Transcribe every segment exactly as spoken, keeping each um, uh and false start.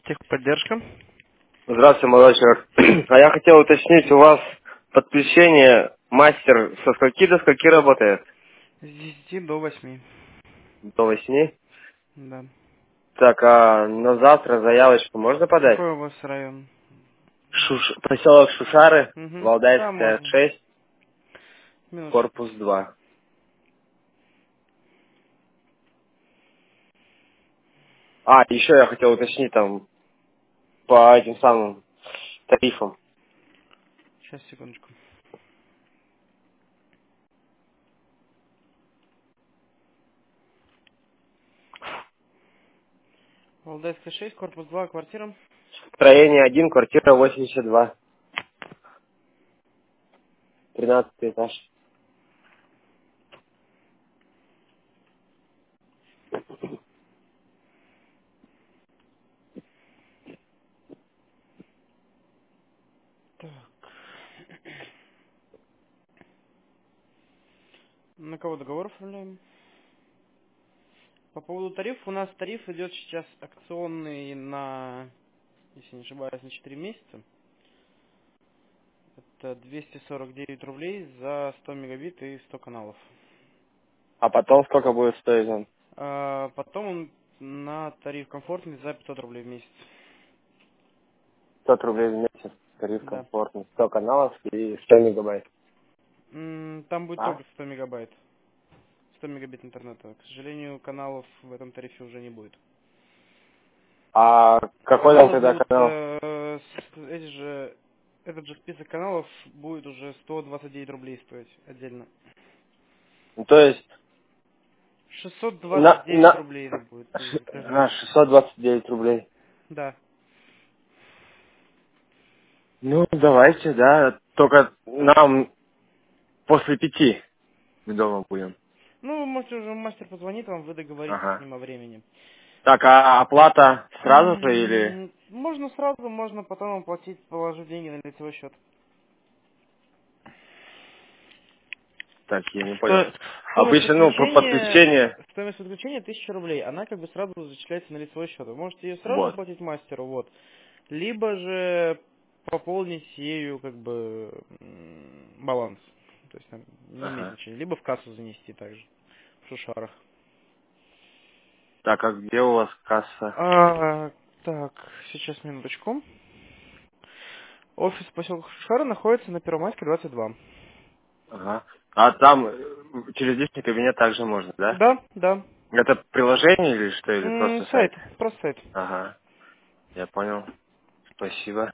Техподдержка. Здравствуйте, молодой человек. А я хотел уточнить, у вас подключение мастер со скольки до скольки работает? С десяти до восьми. До восьми. Да. Так, а на завтра заявочку можно подать? Какой у вас район? Шуш... Поселок Шушары, Угу. Да, Валдайская, можно. шесть, Минуточку. корпус два. А, еще я хотел уточнить там по этим самым тарифам. Сейчас, секундочку. Валдайская шесть, корпус два, квартира. Строение один, квартира восемьдесят два. Тринадцатый этаж. Так. На кого договор оформляем? По поводу тарифа, у нас тариф идет сейчас акционный на, если не ошибаюсь, на четыре месяца. Это двести сорок девять рублей за сто мегабит и сто каналов. А потом сколько будет стоить он? А потом он на тариф комфортный за пятьсот рублей в месяц. сто рублей в месяц. Тариф Да. комфортный. сто каналов и сто мегабайт. М, Там будет А? только сто мегабайт. сто мегабит интернета. К сожалению, каналов в этом тарифе уже не будет. А какой там Каналы тогда будут, канал? э, с- эти же, этот же список каналов будет уже сто двадцать девять рублей стоить отдельно. Ну, то есть шестьсот двадцать на, девять на рублей это будет ш- за каждый а, месяц. шестьсот двадцать девять рублей. Да. Ну, давайте, да. Только нам после пяти мы дома будем. Ну, вы можете уже, мастер позвонит вам, вы договоритесь с Ага. ним о времени. Так, а оплата сразу же или... М, Можно сразу, можно потом оплатить, положив деньги на лицевой счет. Так, я не понял. Сто- Стоимость Обычно, ну, по подключения, подключение... стоимость подключения тысяча рублей. Она как бы сразу зачисляется на лицевой счет. Вы можете ее сразу Вот. оплатить мастеру, вот. Либо же пополнить ею как бы м, баланс. То есть там не имеет Ага. значения. Либо в кассу занести также. В шушарах. Так, а где у вас касса? А, так, сейчас минуточку. Офис поселка Шушара находится на Первомайской двадцать два. Ага. А там э, через личный кабинет также можно, да? Да, да. Это приложение или что, или М, просто сайт, сайт? просто сайт. Ага, я понял. Спасибо.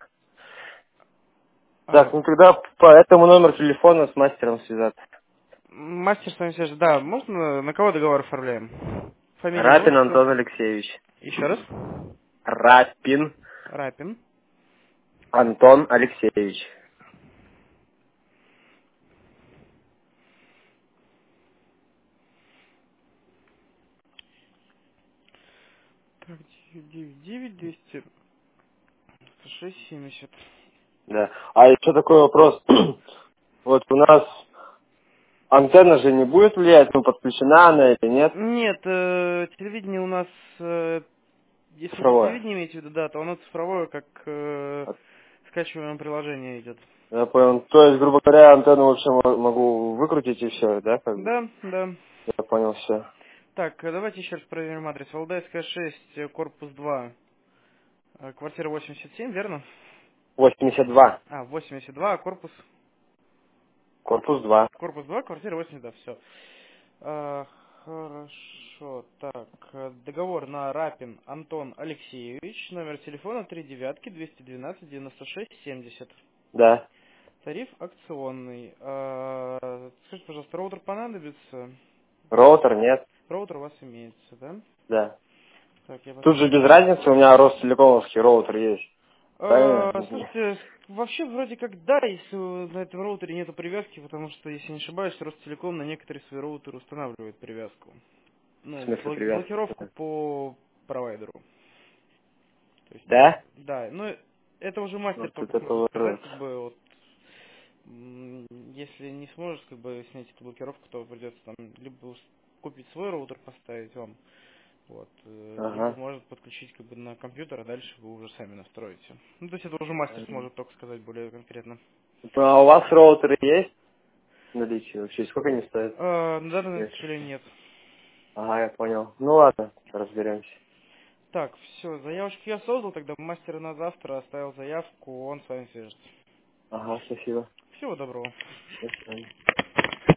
Так, А, ну тогда по этому номеру телефона с мастером связаться. Мастер с вами свяжется. Да, можно на кого договор оформляем? Фамилия, имя, Рапин отчество. Антон Алексеевич. Еще раз. Рапин Рапин. Антон Алексеевич. Так, девять девять двести шесть семьдесят. Да. А еще такой вопрос. Вот у нас антенна же не будет влиять, ну подключена она или нет? Нет, э, телевидение у нас, э, если вы по Цифровое. телевидению имеете в виду, да, то оно цифровое, как э, скачиваемое приложение идет. Я понял. То есть, грубо говоря, антенну вообще мо- могу выкрутить и все, да? Как бы? Да, да. Я понял все. Так, э, давайте еще раз проверим адрес. Валдайская шесть, э, корпус два, э, квартира восемьдесят семь, верно? восемьдесят два. А, восемьдесят два, а корпус? Корпус два. Корпус два, квартира восемьдесят, да, все. А, хорошо, так, э, договор на Рапин Антон Алексеевич, номер телефона три девятки двести двенадцать девяносто шесть семьдесят. Да. Тариф акционный. А, скажите, пожалуйста, роутер понадобится? Роутер нет. Роутер у вас имеется, да? Да. Так, я Тут же посмотрю. без разницы, у меня Ростелекомовский роутер есть. А, Правильно? слушайте, вообще вроде как да, если на этом роутере нету привязки, потому что, если не ошибаюсь, Ростелеком на некоторые свои роутеры устанавливает привязку. В Ну, смысле блок- привязки? блокировку по провайдеру. То есть, Да? да, ну это уже мастер Вот только это сможет сказать, поворот. как бы вот м, если не сможешь как бы снять эту блокировку, то придется там либо ус- купить свой роутер, поставить вам, Вот. э, Либо Ага. может подключить как бы на компьютер, а дальше вы уже сами настроите. Ну, то есть это уже мастер сможет только сказать более конкретно. А у вас роутеры есть в наличии вообще? Сколько они стоят? А, на данный момент, к Если- сожалению, нет. Ага, я понял. Ну ладно, разберемся. Так, все, заявочку я создал, тогда мастер на завтра оставил заявку, он с вами свяжется. Ага, спасибо. Всего доброго. До свидания.